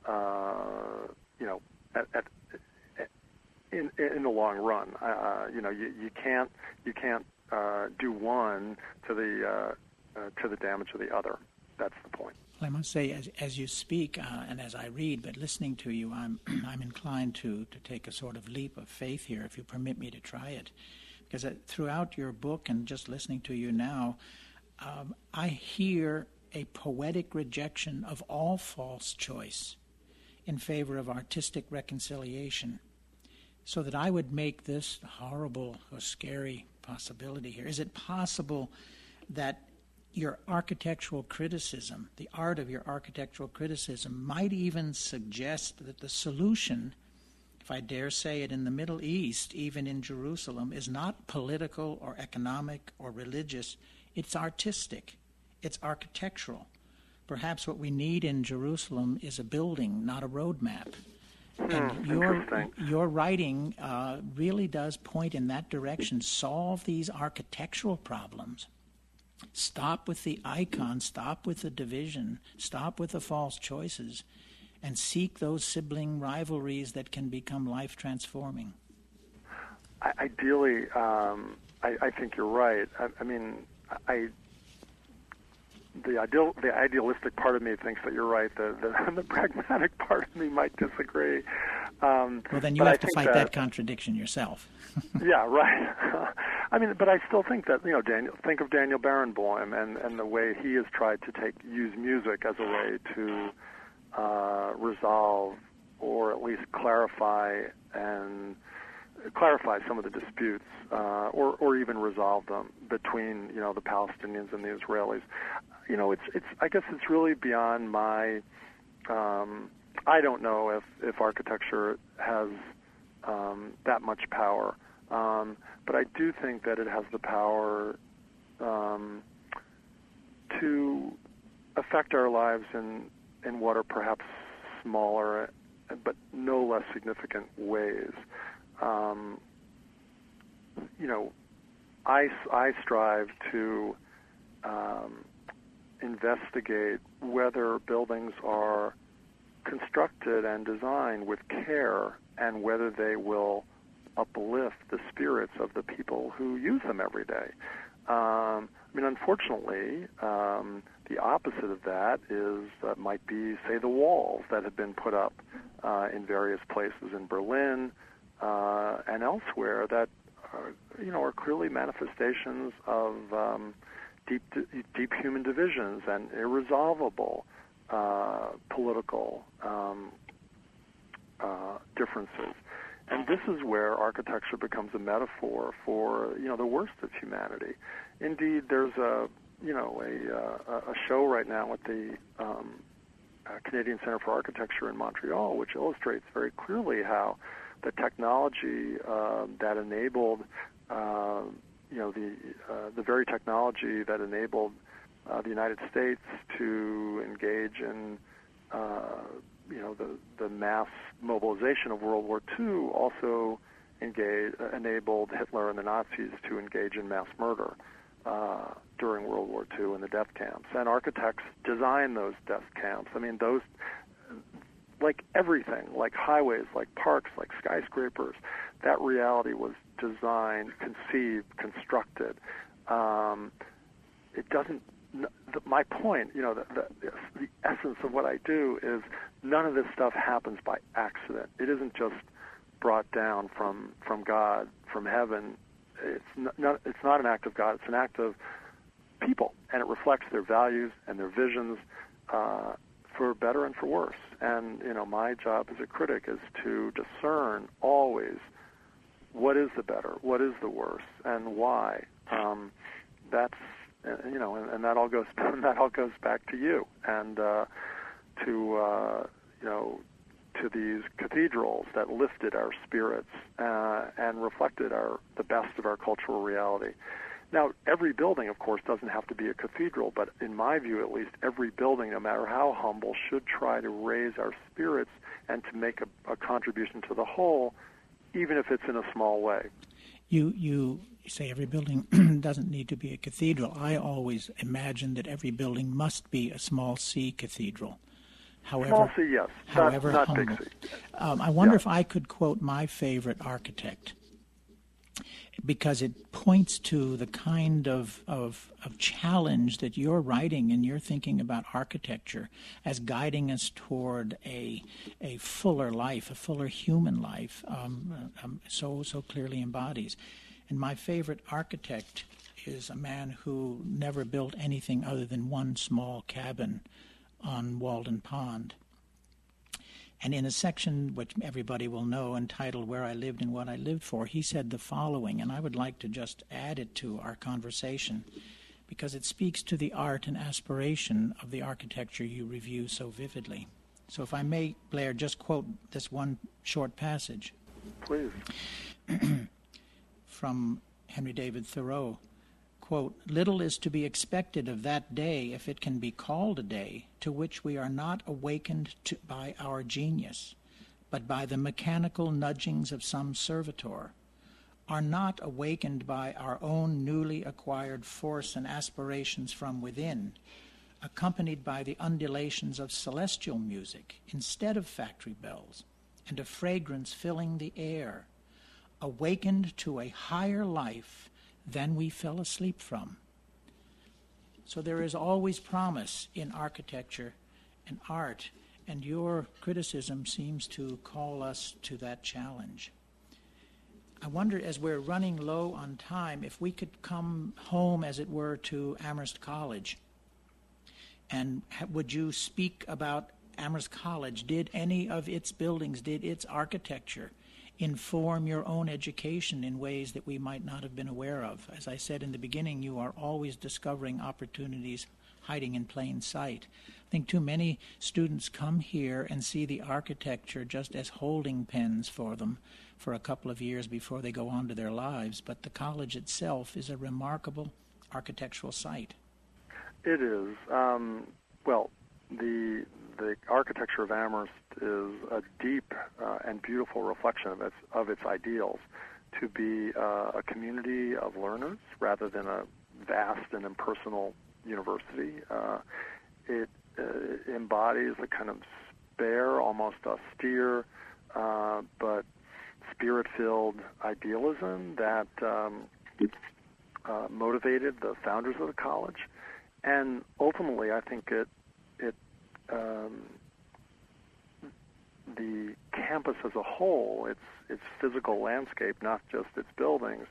in the long run. You can't do one to the damage of the other. That's the point. Well, I must say, as you speak and as I read, but listening to you, I'm inclined to take a sort of leap of faith here, if you permit me to try it, because throughout your book and just listening to you now, I hear a poetic rejection of all false choice in favor of artistic reconciliation, so that I would make this horrible or scary possibility here. Is it possible that your architectural criticism, the art of your architectural criticism, might even suggest that the solution, if I dare say it, in the Middle East, even in Jerusalem, is not political or economic or religious, it's artistic, it's architectural. Perhaps what we need in Jerusalem is a building, not a roadmap. And your writing really does point in that direction. Solve these architectural problems. Stop with the icons, stop with the division, stop with the false choices, and seek those sibling rivalries that can become life-transforming. Ideally, I think you're right. The idealistic part of me thinks that you're right. The pragmatic part of me might disagree. Well, then you have to fight that contradiction yourself. Yeah, right. But I still think that, think of Daniel Barenboim and the way he has tried to use music as a way to resolve or at least clarify some of the disputes, or even resolve them between, the Palestinians and the Israelis. I guess it's really beyond my. I don't know if architecture has that much power, but I do think that it has the power to affect our lives in what are perhaps smaller, but no less significant ways. I strive to investigate whether buildings are constructed and designed with care and whether they will uplift the spirits of the people who use them every day. Unfortunately, the opposite of that might be, say, the walls that have been put up in various places in Berlin and elsewhere that are clearly manifestations of deep human divisions and irresolvable political differences. And this is where architecture becomes a metaphor for the worst of humanity. Indeed, there's a show right now at the Canadian Centre for Architecture in Montreal, which illustrates very clearly how the technology that enabled the very technology that enabled the United States to engage in the mass mobilization of World War II also enabled Hitler and the Nazis to engage in mass murder during World War II in the death camps. And architects designed those death camps. I mean, those, like everything, like highways, like parks, like skyscrapers, that reality was designed, conceived, constructed. It doesn't. My point, the essence of what I do is none of this stuff happens by accident. It isn't just brought down from God, from heaven. It's not an act of God. It's an act of people, and it reflects their values and their visions for better and for worse. And my job as a critic is to discern always what is the better, what is the worse, and why. That's and that all goes back to you and to these cathedrals that lifted our spirits and reflected the best of our cultural reality. Now, every building, of course, doesn't have to be a cathedral, but in my view, at least, every building, no matter how humble, should try to raise our spirits and to make a contribution to the whole, even if it's in a small way. You say every building doesn't need to be a cathedral. I always imagine that every building must be a small C cathedral. However, small C, yes. However not humble. Big C. I wonder if I could quote my favorite architect, because it points to the kind of challenge that you're writing and you're thinking about architecture as guiding us toward a fuller life, a fuller human life, so clearly embodies. And my favorite architect is a man who never built anything other than one small cabin on Walden Pond. And in a section which everybody will know entitled Where I Lived and What I Lived For, he said the following, and I would like to just add it to our conversation because it speaks to the art and aspiration of the architecture you review so vividly. So if I may, Blair, just quote this one short passage. Please. From Henry David Thoreau. Quote, "Little is to be expected of that day, if it can be called a day, to which we are not awakened by our genius, but by the mechanical nudgings of some servitor, are not awakened by our own newly acquired force and aspirations from within, accompanied by the undulations of celestial music instead of factory bells, and a fragrance filling the air, awakened to a higher life than we fell asleep from." So there is always promise in architecture and art, and your criticism seems to call us to that challenge. I wonder, as we're running low on time, if we could come home, as it were, to Amherst College. And would you speak about Amherst College? Did any of its buildings, did its architecture inform your own education in ways that we might not have been aware of? As I said in the beginning, you are always discovering opportunities hiding in plain sight. I think too many students come here and see the architecture just as holding pens for them for a couple of years before they go on to their lives, but the college itself is a remarkable architectural site. It is. Well, the architecture of Amherst is a deep and beautiful reflection of its ideals, to be a community of learners rather than a vast and impersonal university. It embodies a kind of spare, almost austere, but spirit-filled idealism that motivated the founders of the college. And ultimately, I think the campus as a whole, its physical landscape, not just its buildings,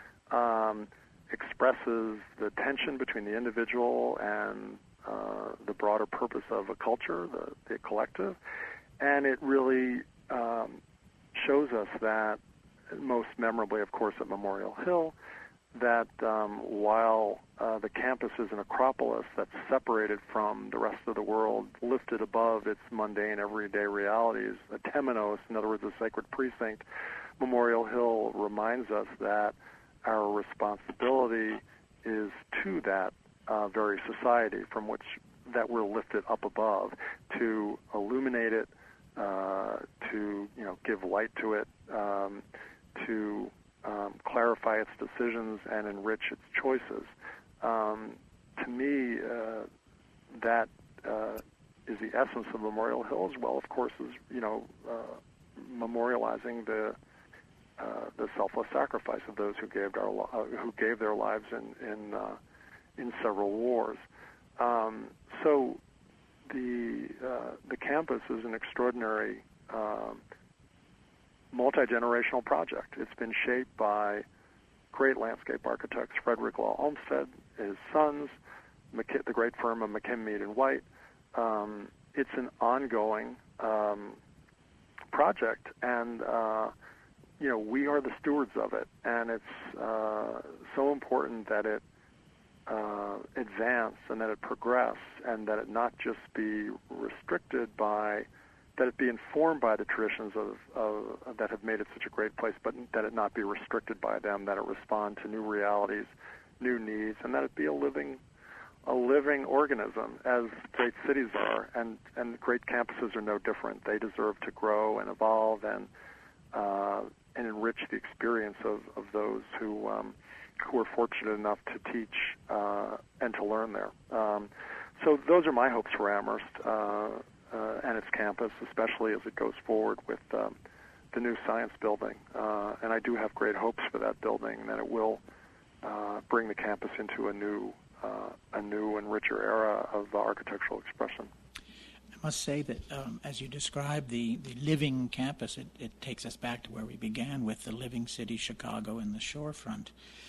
expresses the tension between the individual and the broader purpose of a culture, the collective, and it really shows us that, most memorably, of course, at Memorial Hill, that while the campus is an acropolis that's separated from the rest of the world, lifted above its mundane, everyday realities, a temenos, in other words, a sacred precinct, Memorial Hill reminds us that our responsibility is to that very society from which that we're lifted up above, to illuminate it, to give light to it, to clarify its decisions and enrich its choices. To me, that is the essence of Memorial Hill, as well, of course, as memorializing the selfless sacrifice of those who gave their lives in several wars. So the campus is an extraordinary multi-generational project. It's been shaped by great landscape architects, Frederick Law Olmsted, his sons, the great firm of McKim, Mead & White. It's an ongoing project, and we are the stewards of it, and it's so important that it advance and that it progress, and that it not just be restricted by, that it be informed by the traditions of that have made it such a great place, but that it not be restricted by them, that it respond to new realities, new needs, and that it be a living organism, as great cities are, and great campuses are no different. They deserve to grow and evolve and enrich the experience of those who are fortunate enough to teach and to learn there. So those are my hopes for Amherst and its campus, especially as it goes forward with the new science building. And I do have great hopes for that building, and that it will bring the campus into a new and richer era of architectural expression. I must say that as you describe the living campus, it takes us back to where we began with the living city, Chicago, and the shorefront.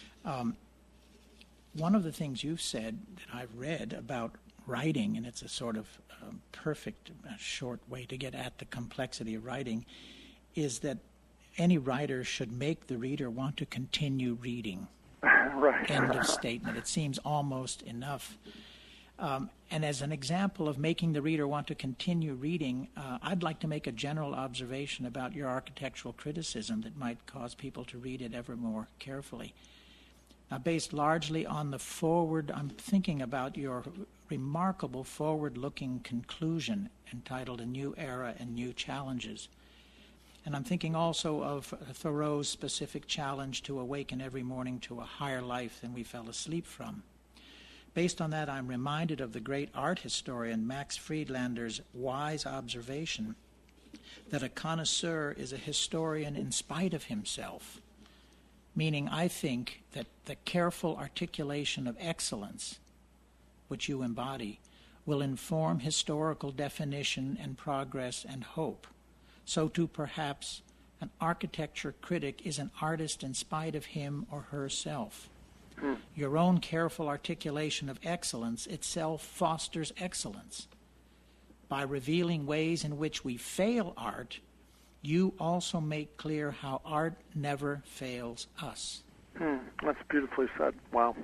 One of the things you've said that I've read about writing, and it's a sort of perfect short way to get at the complexity of writing, is that any writer should make the reader want to continue reading. Right. End of statement. It seems almost enough. And as an example of making the reader want to continue reading, I'd like to make a general observation about your architectural criticism that might cause people to read it ever more carefully. Based largely on the forward, I'm thinking about your remarkable forward-looking conclusion entitled A New Era and New Challenges. And I'm thinking also of Thoreau's specific challenge to awaken every morning to a higher life than we fell asleep from. Based on that, I'm reminded of the great art historian Max Friedlander's wise observation that a connoisseur is a historian in spite of himself, meaning I think that the careful articulation of excellence, which you embody, will inform historical definition and progress and hope. So too, perhaps, an architecture critic is an artist in spite of him or herself. Your own careful articulation of excellence itself fosters excellence. By revealing ways in which we fail art, you also make clear how art never fails us. That's beautifully said. Wow.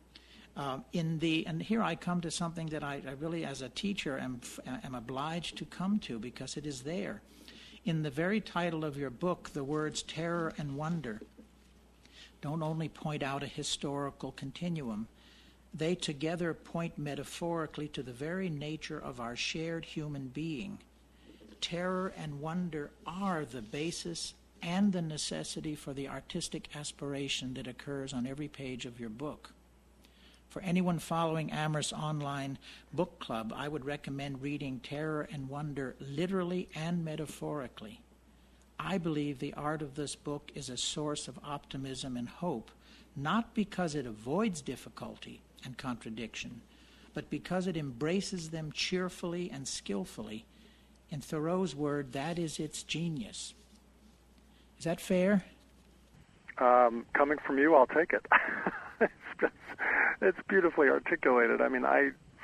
And here I come to something that I really, as a teacher, am obliged to come to because it is there. In the very title of your book, the words terror and wonder don't only point out a historical continuum, they together point metaphorically to the very nature of our shared human being. Terror and wonder are the basis and the necessity for the artistic aspiration that occurs on every page of your book. For anyone following Amherst's online book club, I would recommend reading Terror and Wonder literally and metaphorically. I believe the art of this book is a source of optimism and hope, not because it avoids difficulty and contradiction, but because it embraces them cheerfully and skillfully In Thoreau's word, that is its genius. Is that fair? Coming from you, I'll take it. It's beautifully articulated. I mean,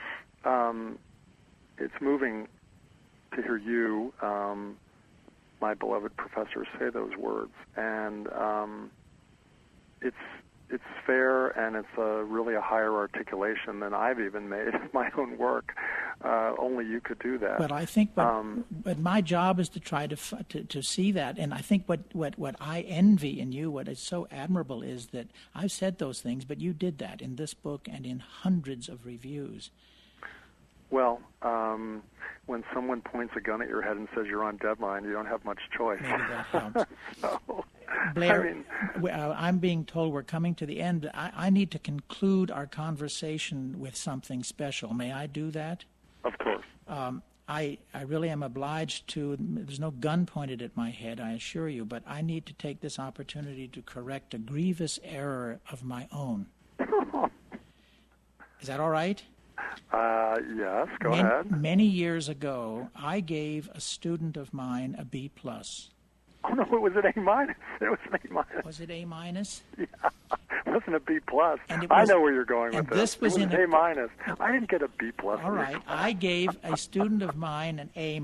it's moving to hear you, my beloved professor, say those words, and it's fair, and it's really a higher articulation than I've even made of my own work. Only you could do that. But I think, but my job is to try to see that, and I think what I envy in you, what is so admirable, is that I've said those things, but you did that in this book and in hundreds of reviews. Well, when someone points a gun at your head and says you're on deadline, you don't have much choice. Maybe that helps. So, Blair, I'm being told we're coming to the end. I need to conclude our conversation with something special. May I do that? Of course. I really am obliged to. There's no gun pointed at my head, I assure you, but I need to take this opportunity to correct a grievous error of my own. Is that all right? Yes, go ahead. Many years ago, I gave a student of mine a B+. Oh, no, it was an A-. It was an A-. Was it A-? Yeah, it wasn't a B+. And I know where you're going with this. This was it was in A-. I didn't get a B+. All right. I gave a student of mine an A-,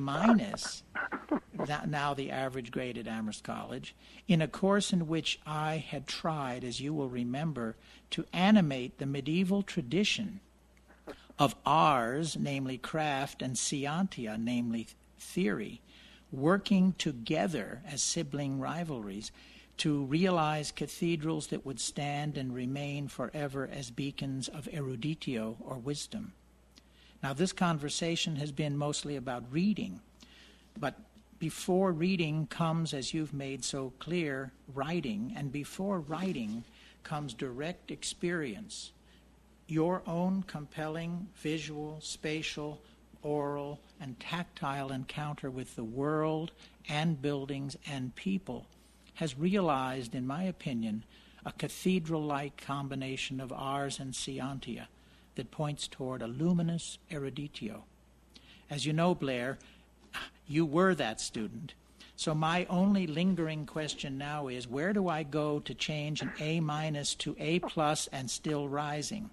now the average grade at Amherst College, in a course in which I had tried, as you will remember, to animate the medieval tradition of ars, namely craft, and scientia, namely theory, working together as sibling rivalries to realize cathedrals that would stand and remain forever as beacons of eruditio or wisdom. Now, this conversation has been mostly about reading, but before reading comes, as you've made so clear, writing, and before writing comes direct experience. Your own compelling visual, spatial, oral, and tactile encounter with the world and buildings and people has realized, in my opinion, a cathedral-like combination of ars and scientia that points toward a luminous eruditio. As you know, Blair, you were that student. So my only lingering question now is, where do I go to change an A- to A+ and still rising?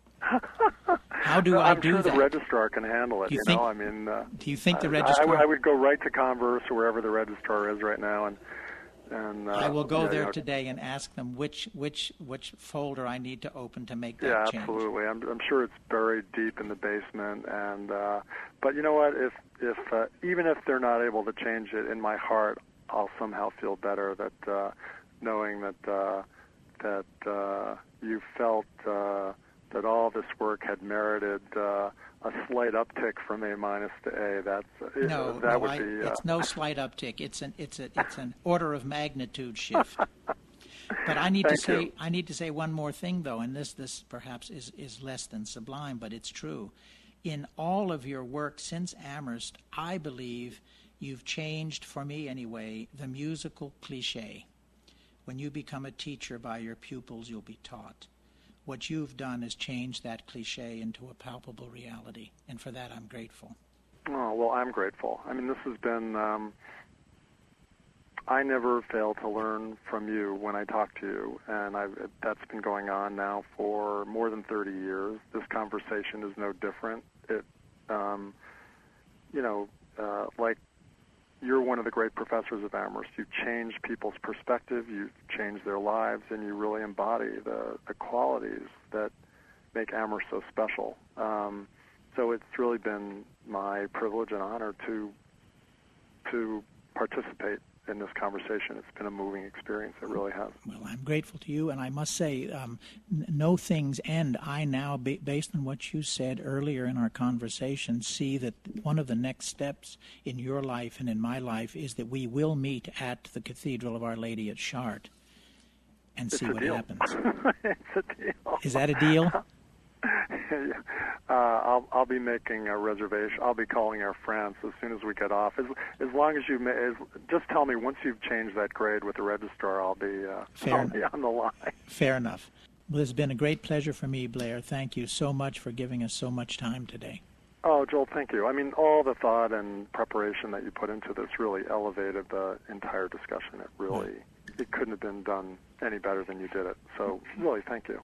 How do I do that? I'm sure that? the registrar can handle it. I mean, do you think the registrar? I would go right to Converse or wherever the registrar is right now, and I will go there today and ask them which folder I need to open to make that change. Yeah, absolutely. I'm sure it's buried deep in the basement, and but you know what? If even if they're not able to change it, in my heart, I'll somehow feel better that knowing that you felt that all this work had merited a slight uptick from A- to A. It's no slight uptick. It's an order of magnitude shift. But I need to say one more thing, though, and this perhaps is less than sublime, but it's true. In all of your work since Amherst, I believe you've changed, for me anyway, the musical cliche. When you become a teacher, by your pupils you'll be taught. What you've done is change that cliche into a palpable reality, and for that I'm grateful. Oh, well, I'm grateful. I mean, this has been, I never fail to learn from you when I talk to you, and that's been going on now for more than 30 years. This conversation is no different. Like, you're one of the great professors of Amherst. You've changed people's perspective, you've changed their lives, and you really embody the qualities that make Amherst so special. So it's really been my privilege and honor to participate in this conversation. It's been a moving experience. It really has. Well, I'm grateful to you, and I must say, no things end. I now, based on what you said earlier in our conversation, see that one of the next steps in your life and in my life is that we will meet at the Cathedral of Our Lady at Chartres and see what happens. It's a deal. Is that a deal? I'll be making a reservation. I'll be calling Air France as soon as we get off. As long as just tell me once you've changed that grade with the registrar, I'll be on the line. Fair enough. Well, it's been a great pleasure for me, Blair. Thank you so much for giving us so much time today. Oh, Joel, thank you. I mean, all the thought and preparation that you put into this really elevated the entire discussion. It couldn't have been done any better than you did it. So really, thank you.